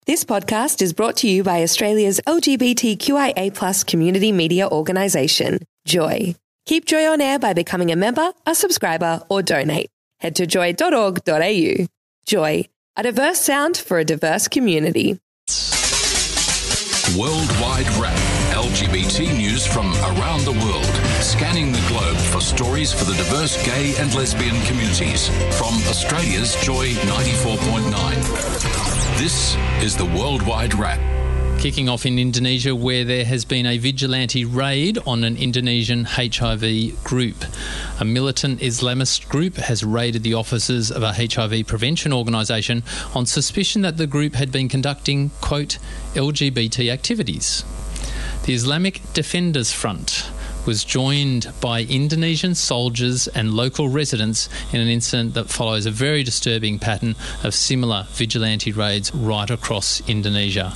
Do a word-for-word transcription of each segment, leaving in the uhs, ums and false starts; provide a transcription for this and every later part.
This podcast is brought to you by Australia's L G B T Q I A plus community media organisation, Joy. Keep Joy on air by becoming a member, a subscriber or donate. Head to joy dot org dot a u. Joy, a diverse sound for a diverse community. Worldwide Wrap. L G B T news from around the world. Scanning the globe for stories for the diverse gay and lesbian communities. From Australia's Joy ninety-four point nine. This is the Worldwide Wrap. Kicking off in Indonesia, where there has been a vigilante raid on an Indonesian H I V group. A militant Islamist group has raided the offices of a H I V prevention organisation on suspicion that the group had been conducting, quote, L G B T activities. The Islamic Defenders Front was joined by Indonesian soldiers and local residents in an incident that follows a very disturbing pattern of similar vigilante raids right across Indonesia.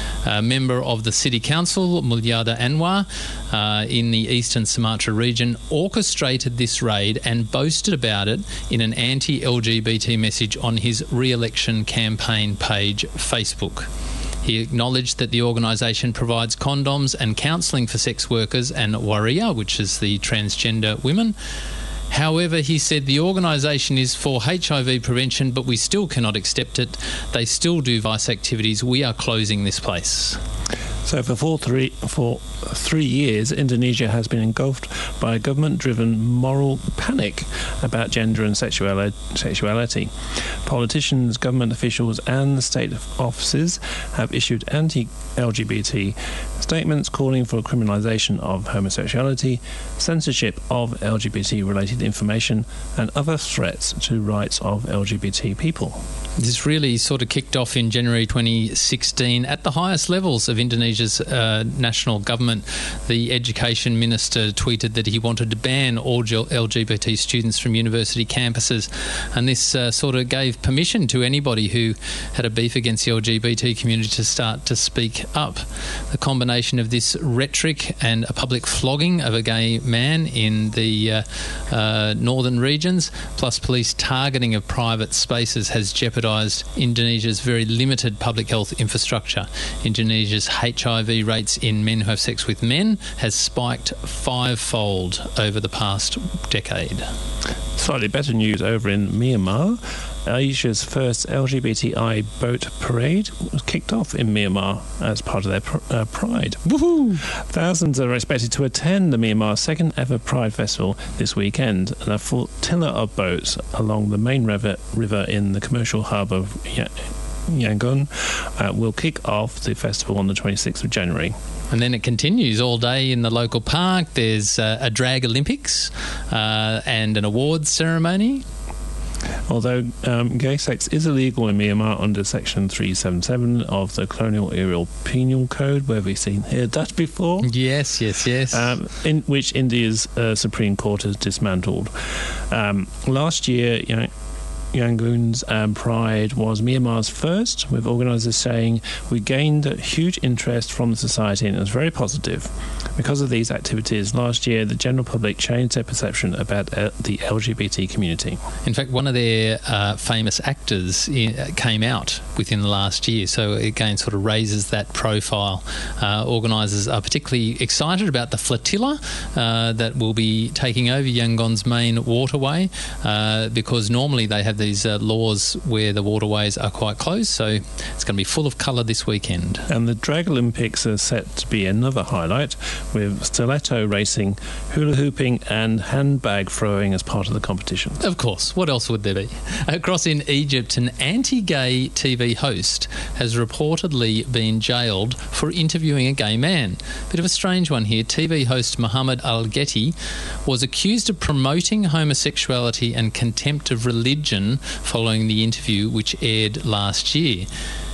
A member of the City Council, Mulyada Anwar, uh, in the Eastern Sumatra region, orchestrated this raid and boasted about it in an anti-L G B T message on his re-election campaign page, Facebook. He acknowledged that the organisation provides condoms and counselling for sex workers and waria, which is the transgender women. However, he said the organisation is for H I V prevention, but we still cannot accept it. They still do vice activities. We are closing this place. So for, four, three, for three years, Indonesia has been engulfed by a government-driven moral panic about gender and sexuali- sexuality. Politicians, government officials and state offices have issued anti-L G B T statements calling for criminalisation of homosexuality, censorship of L G B T-related information and other threats to rights of L G B T people. This really sort of kicked off in January twenty sixteen at the highest levels of Indonesia's uh, national government. The education minister tweeted that he wanted to ban all L G B T students from university campuses, and this uh, sort of gave permission to anybody who had a beef against the L G B T community to start to speak up. The combination of this rhetoric and a public flogging of a gay man in the uh, uh, northern regions, plus police targeting of private spaces, has jeopardised Indonesia's very limited public health infrastructure. Indonesia's H I V rates in men who have sex with men has spiked fivefold over the past decade. Slightly better news over in Myanmar. Asia's first L G B T I boat parade was kicked off in Myanmar as part of their pr- uh, Pride. Woohoo! Thousands are expected to attend the Myanmar second ever Pride Festival this weekend, and a flotilla of boats along the main river, river in the commercial hub of y- Yangon uh, will kick off the festival on the twenty-sixth of January. And then it continues all day in the local park. There's uh, a drag Olympics uh, and an awards ceremony. Although um, gay sex is illegal in Myanmar under Section three seventy-seven of the Colonial Era Penal Code, where we've seen heard that before. Yes, yes, yes. Um, in which India's uh, Supreme Court has dismantled. Um, last year, you know, Yangon's um, Pride was Myanmar's first, with organisers saying we gained a huge interest from the society and it was very positive. Because of these activities, last year the general public changed their perception about uh, the L G B T community. In fact, one of their uh, famous actors in, came out within the last year, so again sort of raises that profile. Uh, organisers are particularly excited about the flotilla uh, that will be taking over Yangon's main waterway uh, because normally they have these uh, laws where the waterways are quite close, so it's going to be full of colour this weekend. And the Drag Olympics are set to be another highlight, with stiletto racing, hula hooping and handbag throwing as part of the competition. Of course, what else would there be? Across in Egypt, an anti-gay T V host has reportedly been jailed for interviewing a gay man. Bit of a strange one here. T V host Mohammed Al-Ghetti was accused of promoting homosexuality and contempt of religion following the interview, which aired last year.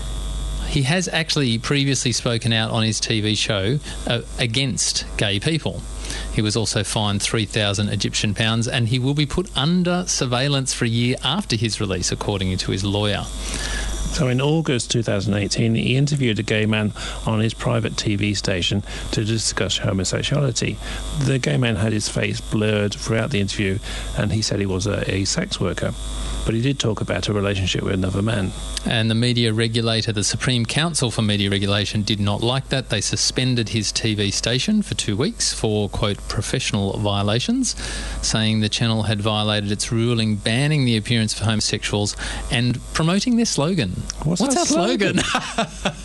He has actually previously spoken out on his T V show uh, against gay people. He was also fined three thousand Egyptian pounds and he will be put under surveillance for a year after his release, according to his lawyer. So in August twenty eighteen, he interviewed a gay man on his private T V station to discuss homosexuality. The gay man had his face blurred throughout the interview, and he said he was a, a sex worker. But he did talk about a relationship with another man. And the media regulator, the Supreme Council for Media Regulation, did not like that. They suspended his T V station for two weeks for, quote, professional violations, saying the channel had violated its ruling banning the appearance of homosexuals and promoting their slogan. What's, What's our slogan? slogan?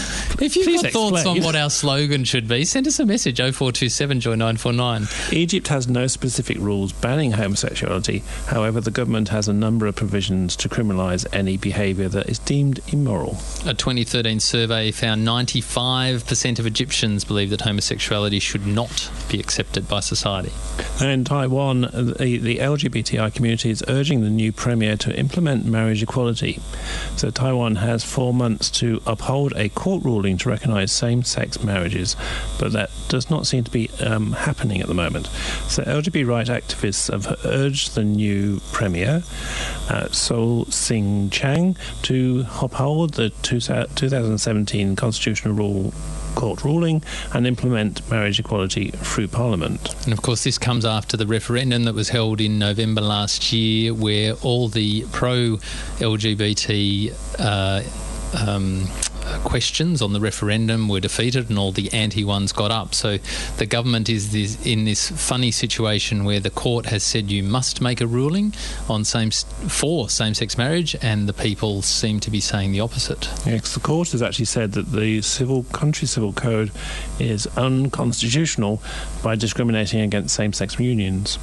If you've Please got thoughts explain. on what our slogan should be, send us a message, oh four two seven joy nine four nine. Egypt has no specific rules banning homosexuality. However, the government has a number of provisions to criminalise any behaviour that is deemed immoral. A twenty thirteen survey found ninety-five percent of Egyptians believe that homosexuality should not be accepted by society. In Taiwan, the, the L G B T I community is urging the new premier to implement marriage equality. So Taiwan has four months to uphold a court ruling to recognise same-sex marriages, but that does not seem to be um, happening at the moment. So L G B T right activists have urged the new premier, uh, Sol Sing Chang, to uphold the two thousand seventeen constitutional rule court ruling and implement marriage equality through Parliament. And of course this comes after the referendum that was held in November last year, where all the pro-L G B T uh, um, questions on the referendum were defeated and all the anti ones got up. So the government is this, in this funny situation where the court has said you must make a ruling on same for same-sex marriage, and the people seem to be saying the opposite. Yes, the court has actually said that the civil country civil code is unconstitutional by discriminating against same-sex unions.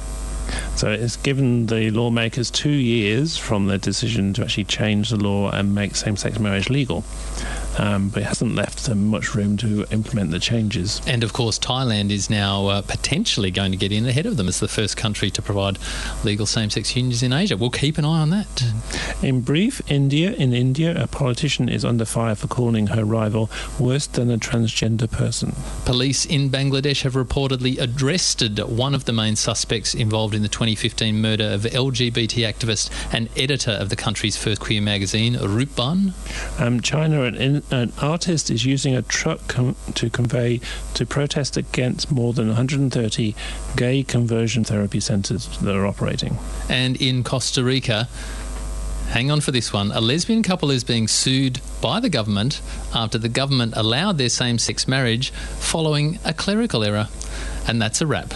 So it's given the lawmakers two years from their decision to actually change the law and make same-sex marriage legal. Um, but it hasn't left them much room to implement the changes. And of course Thailand is now uh, potentially going to get in ahead of them as the first country to provide legal same-sex unions in Asia. We'll keep an eye on that. In brief, India. In India, a politician is under fire for calling her rival worse than a transgender person. Police in Bangladesh have reportedly arrested one of the main suspects involved in the twenty fifteen murder of L G B T activist and editor of the country's first queer magazine, Rupban. Um, China, an, in, an artist is using a truck com- to convey to protest against more than one hundred thirty gay conversion therapy centres that are operating. And in Costa Rica, hang on for this one, a lesbian couple is being sued by the government after the government allowed their same-sex marriage following a clerical error. And that's a wrap.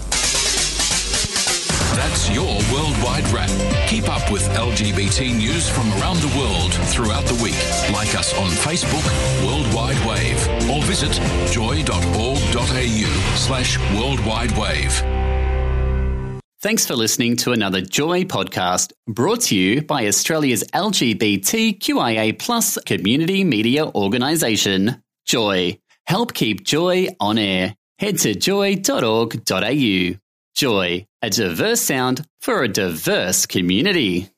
That's your Worldwide Wrap. Keep up with L G B T news from around the world throughout the week. Like us on Facebook, Worldwide Wave, or visit joy.org.au slash Worldwide Wave. Thanks for listening to another Joy podcast, brought to you by Australia's L G B T Q I A plus community media organisation, Joy. Help keep Joy on air. Head to joy dot org dot a u. Joy, a diverse sound for a diverse community.